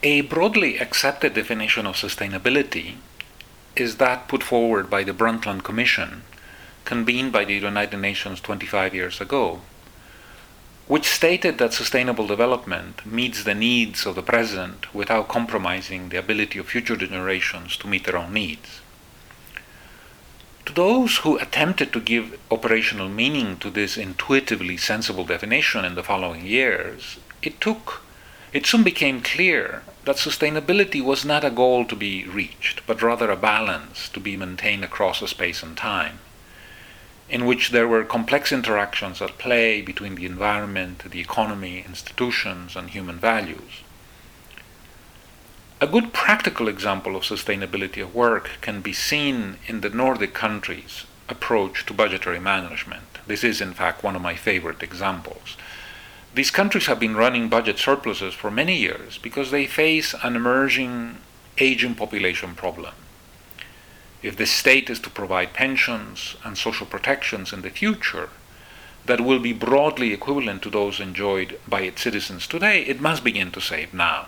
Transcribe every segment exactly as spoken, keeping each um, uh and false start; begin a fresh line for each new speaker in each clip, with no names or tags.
A broadly accepted definition of sustainability is that put forward by the Brundtland Commission, convened by the United Nations twenty-five years ago, which stated that sustainable development meets the needs of the present without compromising the ability of future generations to meet their own needs. To those who attempted to give operational meaning to this intuitively sensible definition in the following years, it took, it soon became clear that sustainability was not a goal to be reached, but rather a balance to be maintained across a space and time, in which there were complex interactions at play between the environment, the economy, institutions, and human values. A good practical example of sustainability at work can be seen in the Nordic countries' approach to budgetary management. This is, in fact, one of my favorite examples. These countries have been running budget surpluses for many years because they face an emerging aging population problem. If the state is to provide pensions and social protections in the future that will be broadly equivalent to those enjoyed by its citizens today, it must begin to save now.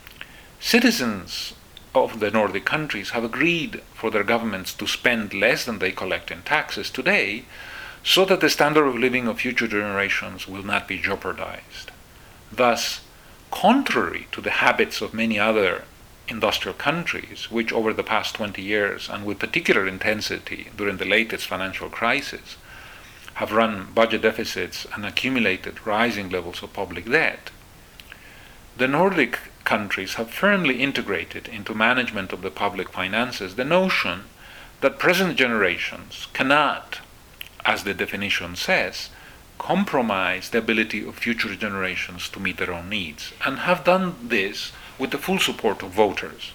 Citizens of the Nordic countries have agreed for their governments to spend less than they collect in taxes today so that the standard of living of future generations will not be jeopardized. Thus, contrary to the habits of many other industrial countries, which over the past twenty years, and with particular intensity during the latest financial crisis, have run budget deficits and accumulated rising levels of public debt, the Nordic countries have firmly integrated into management of the public finances the notion that present generations cannot, as the definition says, compromise the ability of future generations to meet their own needs, and have done this with the full support of voters.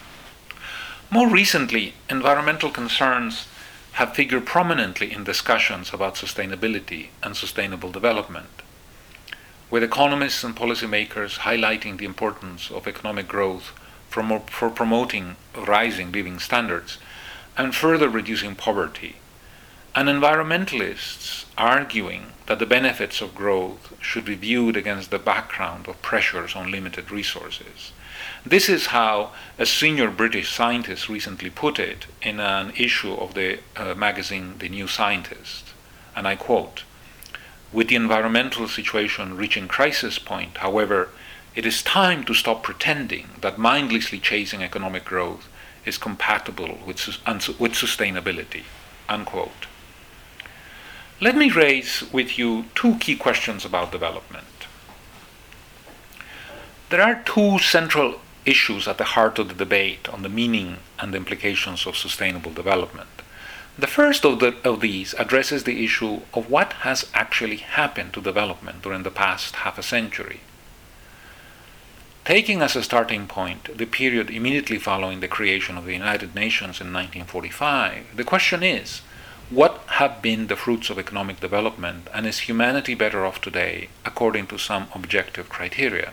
More recently, environmental concerns have figured prominently in discussions about sustainability and sustainable development, with economists and policymakers highlighting the importance of economic growth for, for promoting rising living standards and further reducing poverty, and environmentalists arguing that the benefits of growth should be viewed against the background of pressures on limited resources. This is how a senior British scientist recently put it in an issue of the uh, magazine The New Scientist, and I quote, "With the environmental situation reaching crisis point, however, it is time to stop pretending that mindlessly chasing economic growth is compatible with, with sustainability," unquote. Let me raise with you two key questions about development. There are two central issues at the heart of the debate on the meaning and implications of sustainable development. The first of, the, of these addresses the issue of what has actually happened to development during the past half a century. Taking as a starting point the period immediately following the creation of the United Nations in nineteen forty-five, the question is, what have been the fruits of economic development, and is humanity better off today according to some objective criteria?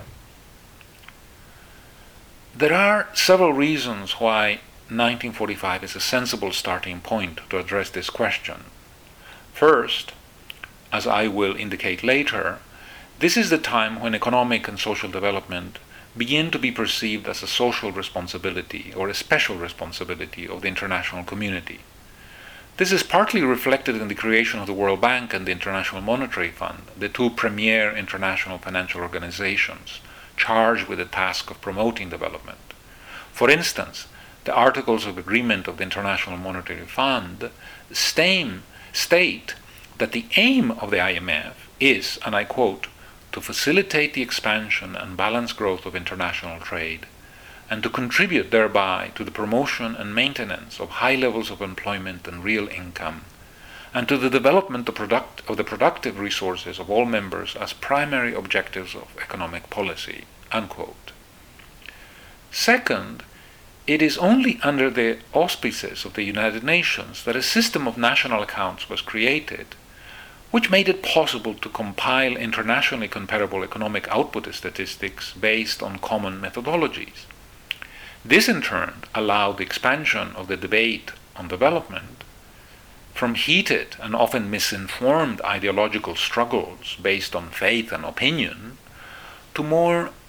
There are several reasons why nineteen forty-five is a sensible starting point to address this question. First, as I will indicate later, this is the time when economic and social development begin to be perceived as a social responsibility or a special responsibility of the international community. This is partly reflected in the creation of the World Bank and the International Monetary Fund, the two premier international financial organizations charged with the task of promoting development. For instance, the Articles of Agreement of the International Monetary Fund state that the aim of the I M F is, and I quote, "to facilitate the expansion and balanced growth of international trade, and to contribute thereby to the promotion and maintenance of high levels of employment and real income, and to the development of, product, of the productive resources of all members as primary objectives of economic policy," unquote. Second, it is only under the auspices of the United Nations that a system of national accounts was created, which made it possible to compile internationally comparable economic output statistics based on common methodologies. This in turn allowed the expansion of the debate on development from heated and often misinformed ideological struggles based on faith and opinion to more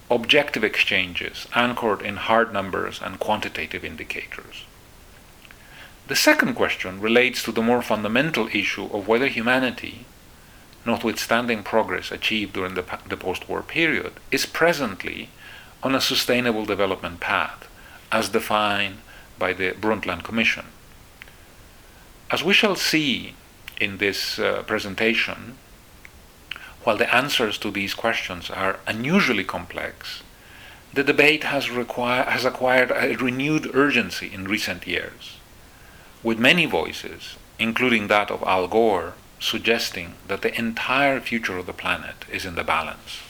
objective exchanges anchored in hard numbers and quantitative indicators. The second question relates to the more fundamental issue of whether humanity, notwithstanding progress achieved during the, the post-war period, is presently on a sustainable development path, as defined by the Brundtland Commission. As we shall see in this uh, presentation, while the answers to these questions are unusually complex, the debate has, require, has acquired a renewed urgency in recent years, with many voices, including that of Al Gore, suggesting that the entire future of the planet is in the balance.